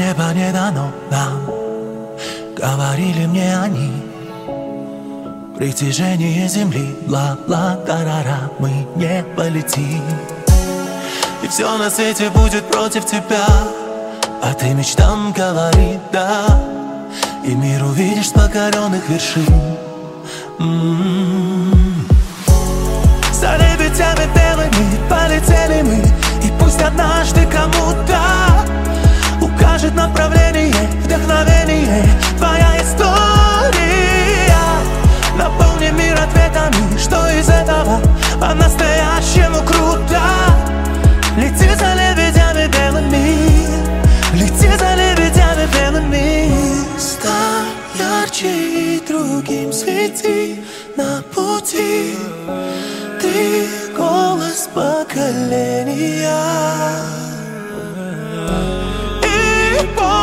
небо не дано нам, говорили мне они. Притяжение земли, бла-бла-тарара, мы не полетим. И все на свете будет против тебя, а ты мечтам говори да. И мир увидишь с покоренных вершин. За лебедями белыми полетели мы, и пусть однажды кому-то укажет направление, вдохновение твоя история. Наполни мир ответами, что из этого по-настоящему круто. Лети за лебедями белыми, лети за лебедями белыми. Стань ярче и другим свети на пути. Ты голос поколения. И